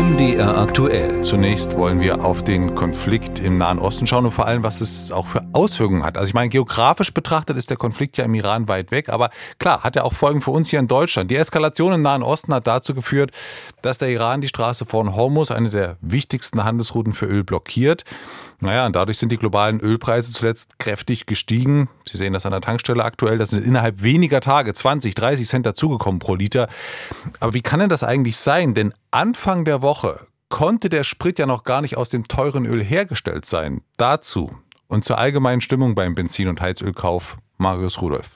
MDR aktuell. Zunächst wollen wir auf den Konflikt im Nahen Osten schauen und vor allem, was es auch für Auswirkungen hat. Also ich meine, geografisch betrachtet ist der Konflikt ja im Iran weit weg, aber klar, hat er auch Folgen für uns hier in Deutschland. Die Eskalation im Nahen Osten hat dazu geführt, dass der Iran die Straße von Hormuz, eine der wichtigsten Handelsrouten für Öl, blockiert. Naja, und dadurch sind die globalen Ölpreise zuletzt kräftig gestiegen. Sie sehen das an der Tankstelle aktuell. Das sind innerhalb weniger Tage 20, 30 Cent dazugekommen pro Liter. Aber wie kann denn das eigentlich sein? Denn Anfang der Woche konnte der Sprit ja noch gar nicht aus dem teuren Öl hergestellt sein. Dazu und zur allgemeinen Stimmung beim Benzin- und Heizölkauf Marius Rudolph.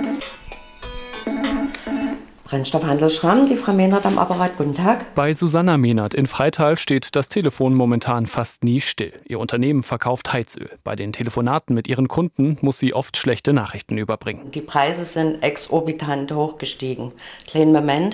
Brennstoffhandel Schramm, die Frau Mehnert am Apparat. Guten Tag. Bei Susanna Mehnert in Freital steht das Telefon momentan fast nie still. Ihr Unternehmen verkauft Heizöl. Bei den Telefonaten mit ihren Kunden muss sie oft schlechte Nachrichten überbringen. Die Preise sind exorbitant hochgestiegen. Kleinen Moment.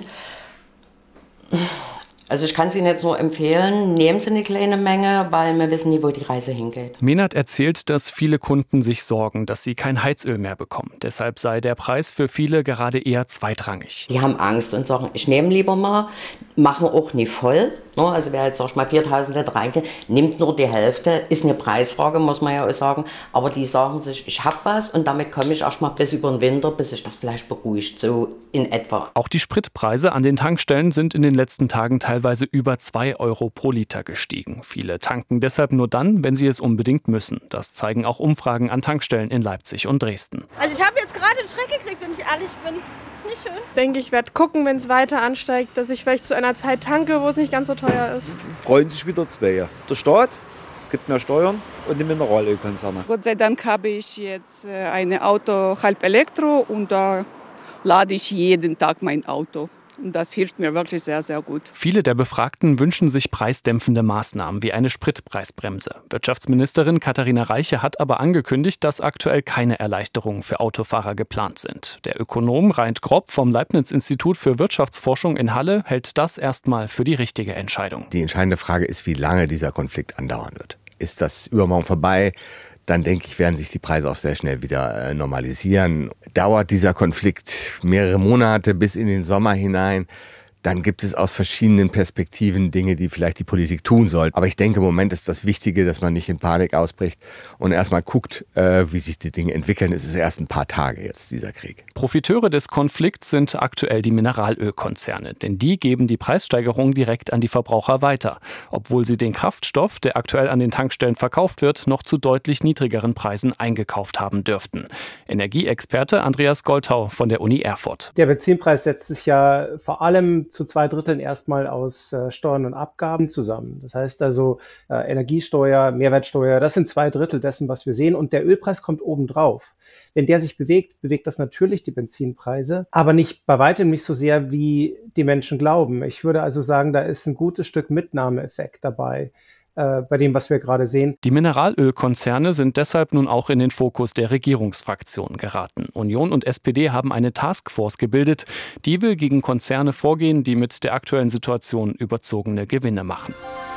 Also ich kann es Ihnen jetzt nur empfehlen, nehmen Sie eine kleine Menge, weil wir wissen nie, wo die Reise hingeht. Mehnert erzählt, dass viele Kunden sich sorgen, dass sie kein Heizöl mehr bekommen. Deshalb sei der Preis für viele gerade eher zweitrangig. Die haben Angst und sagen, ich nehme lieber mal, machen auch nie voll. Also wer jetzt, sag ich mal, 4.000 Liter reingeht, nimmt nur die Hälfte. Ist eine Preisfrage, muss man ja auch sagen. Aber die sagen sich, ich habe was und damit komme ich erst mal bis über den Winter, bis sich das vielleicht beruhigt, so in etwa. Auch die Spritpreise an den Tankstellen sind in den letzten Tagen teilweise über 2 Euro pro Liter gestiegen. Viele tanken deshalb nur dann, wenn sie es unbedingt müssen. Das zeigen auch Umfragen an Tankstellen in Leipzig und Dresden. Also ich habe jetzt gerade einen Schreck gekriegt, wenn ich ehrlich bin. Ist nicht schön. Ich denke, ich werde gucken, wenn es weiter ansteigt, dass ich vielleicht zu einer Zeit tanke, wo es nicht ganz so teuer ist. Freuen sich wieder zwei. Der Staat, es gibt mehr Steuern, und die Mineralölkonzerne. Gott sei Dank habe ich jetzt ein Auto halb Elektro und da lade ich jeden Tag mein Auto. Und das hilft mir wirklich sehr, sehr gut. Viele der Befragten wünschen sich preisdämpfende Maßnahmen wie eine Spritpreisbremse. Wirtschaftsministerin Katharina Reiche hat aber angekündigt, dass aktuell keine Erleichterungen für Autofahrer geplant sind. Der Ökonom Reint Grob vom Leibniz-Institut für Wirtschaftsforschung in Halle hält das erstmal für die richtige Entscheidung. Die entscheidende Frage ist, wie lange dieser Konflikt andauern wird. Ist das übermorgen vorbei? Dann denke ich, werden sich die Preise auch sehr schnell wieder normalisieren. Dauert dieser Konflikt mehrere Monate bis in den Sommer hinein, dann gibt es aus verschiedenen Perspektiven Dinge, die vielleicht die Politik tun soll. Aber ich denke, im Moment ist das Wichtige, dass man nicht in Panik ausbricht und erstmal guckt, wie sich die Dinge entwickeln. Es ist erst ein paar Tage jetzt, dieser Krieg. Profiteure des Konflikts sind aktuell die Mineralölkonzerne, denn die geben die Preissteigerung direkt an die Verbraucher weiter, obwohl sie den Kraftstoff, der aktuell an den Tankstellen verkauft wird, noch zu deutlich niedrigeren Preisen eingekauft haben dürften. Energieexperte Andreas Goltau von der Uni Erfurt. Der Benzinpreis setzt sich ja vor allem zu 2/3 erstmal aus Steuern und Abgaben zusammen. Das heißt also Energiesteuer, Mehrwertsteuer, das sind 2/3 dessen, was wir sehen. Und der Ölpreis kommt obendrauf. Wenn der sich bewegt, bewegt das natürlich die Benzinpreise, aber nicht bei weitem nicht so sehr, wie die Menschen glauben. Ich würde also sagen, da ist ein gutes Stück Mitnahmeeffekt dabei. Bei dem, was wir gerade sehen. Die Mineralölkonzerne sind deshalb nun auch in den Fokus der Regierungsfraktionen geraten. Union und SPD haben eine Taskforce gebildet, die will gegen Konzerne vorgehen, die mit der aktuellen Situation überzogene Gewinne machen.